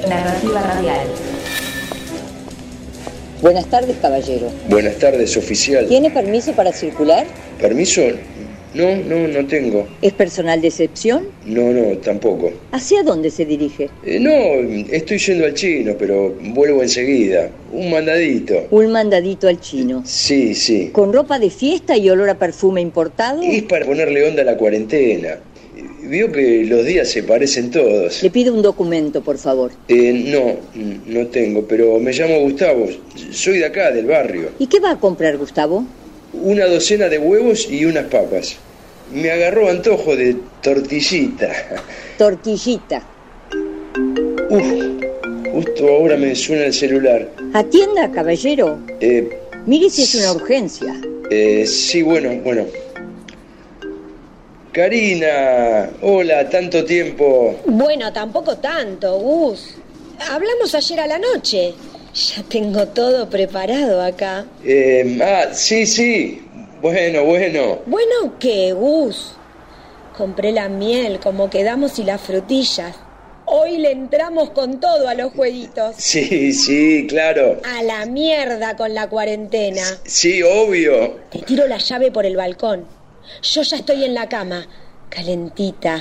Narrativa Radial. Buenas tardes, caballero. Buenas tardes, oficial. ¿Tiene permiso para circular? ¿Permiso? No tengo. ¿Es personal de excepción? No, tampoco. ¿Hacia dónde se dirige? No, estoy yendo al chino, pero vuelvo enseguida. Un mandadito. Un mandadito al chino. Sí. ¿Con ropa de fiesta y olor a perfume importado? Es para ponerle onda a la cuarentena. Vio que los días se parecen todos. Le pido un documento, por favor. No tengo, pero me llamo Gustavo. Soy de acá, del barrio. ¿Y qué va a comprar, Gustavo? Una docena de huevos y unas papas. Me agarró antojo de tortillita. Tortillita. Justo ahora me suena el celular. Atienda, caballero. Mire si es una urgencia. Sí, bueno. Karina, hola, tanto tiempo. Bueno, tampoco tanto, Gus. Hablamos ayer a la noche. Ya tengo todo preparado acá. Sí. Bueno. ¿Bueno qué, Gus? Compré la miel, como quedamos, y las frutillas. Hoy le entramos con todo a los jueguitos. Sí, claro. A la mierda con la cuarentena. Sí, obvio. Te tiro la llave por el balcón. Yo ya estoy en la cama, calentita.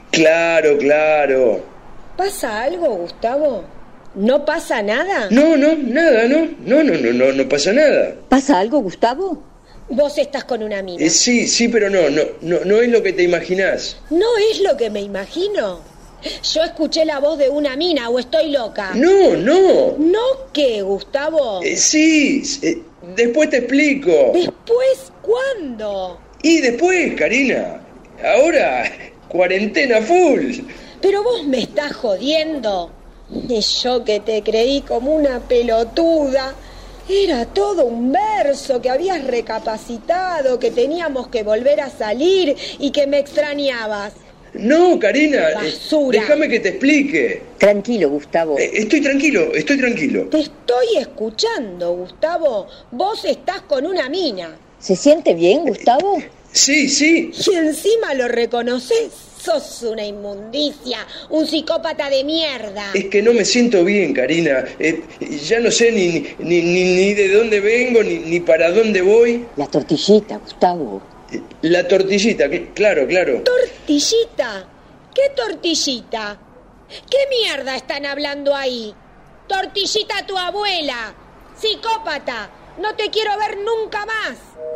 Claro. ¿Pasa algo, Gustavo? ¿No pasa nada? No, nada, no pasa nada. ¿Pasa algo, Gustavo? Vos estás con una mina. Sí, pero no es lo que te imaginás. ¿No es lo que me imagino? Yo escuché la voz de una mina, ¿o estoy loca? No. ¿No qué, Gustavo? Sí, después te explico. ¿Después cuándo? Y después, Karina, ahora, cuarentena full. Pero vos me estás jodiendo. Y yo que te creí como una pelotuda. Era todo un verso, que habías recapacitado, que teníamos que volver a salir y que me extrañabas. No, Karina, Basura. Déjame que te explique. Tranquilo, Gustavo. Estoy tranquilo. Te estoy escuchando, Gustavo. Vos estás con una mina. ¿Se siente bien, Gustavo? Sí. Y encima lo reconoces. Sos una inmundicia, un psicópata de mierda. Es que no me siento bien, Karina. Ya no sé ni de dónde vengo, ni para dónde voy. La tortillita, Gustavo. La tortillita, claro. ¿Tortillita? ¿Qué tortillita? ¿Qué mierda están hablando ahí? Tortillita tu abuela. Psicópata. No te quiero ver nunca más.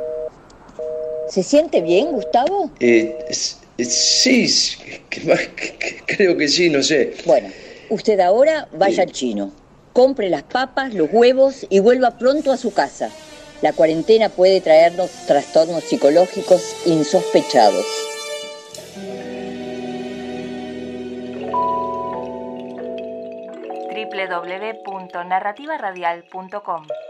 ¿Se siente bien, Gustavo? Sí, creo que sí, no sé. Bueno, usted ahora vaya al chino. Compre las papas, los huevos y vuelva pronto a su casa. La cuarentena puede traernos trastornos psicológicos insospechados. www.narrativaradial.com